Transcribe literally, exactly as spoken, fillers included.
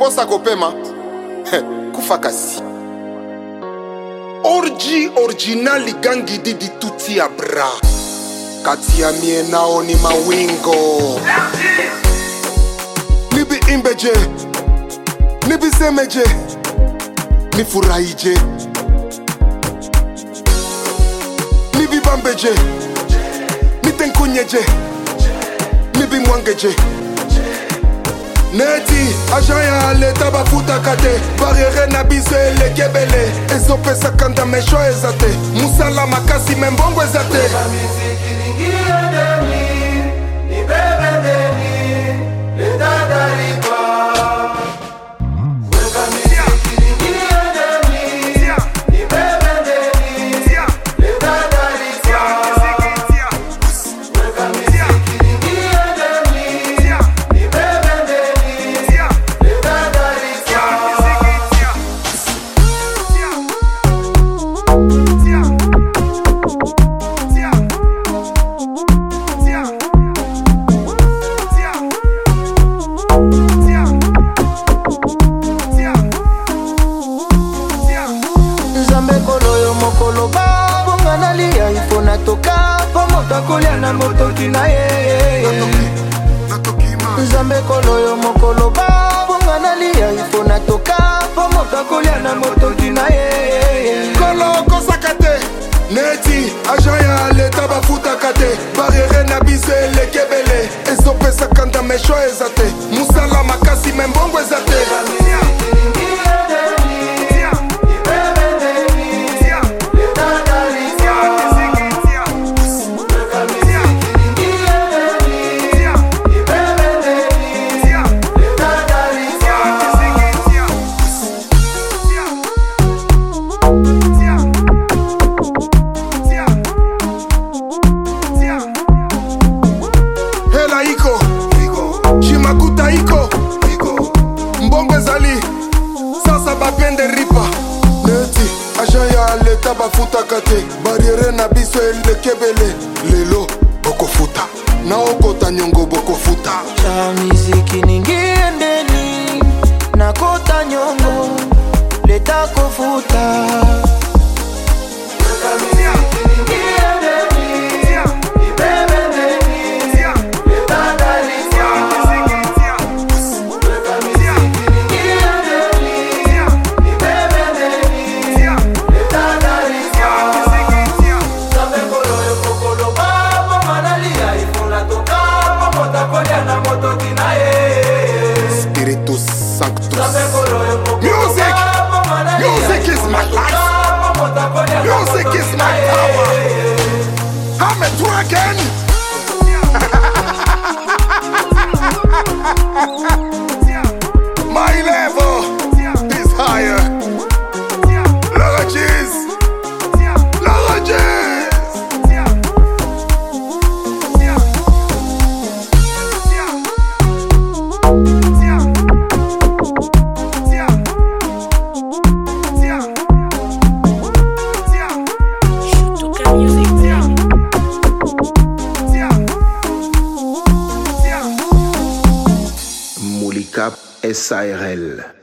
posa kopema kufa kasi. Orji original gangi di tuti ya bra. Kati ya mie nao ni mawingo. Nibi imbeje, nibi semeje, nifurahije, nibi bambeje, nitenkunyeje, nibi mwangeje. Neti, ajaya leta bafuta kate, barriere na bise le kebele. Ezo pesa kanda mesho ezate, musala makasi membongo ezate. Mokolo ba bonga na liya ifo na toka pomoto kolia na motoki na ye. Nzambe kolo yo mokolo ba bonga na liya ifo na toka pomoto kolia na motoki na ye. Kolo kosakate neti ajaya leta bafuta kate, barriere na bise le kebele. Ezo pesa kanda mesho ezate, musala makasi membongo ezate. Shimakuta iko mbongo ezali sasa bapende ripa. Neti ajaya leta bafuta kate, barriere na biso elekebele. Lelo bokofuta na okota nyongo bokofuta. Cha miziki ningiendeni na kota nyongo leta kofuta. Spiritus Sanctus. Music! Music is my life. Music is my power. I'm a dragon. My level is higher. Lodges. Lodges. Moulikap S A R L.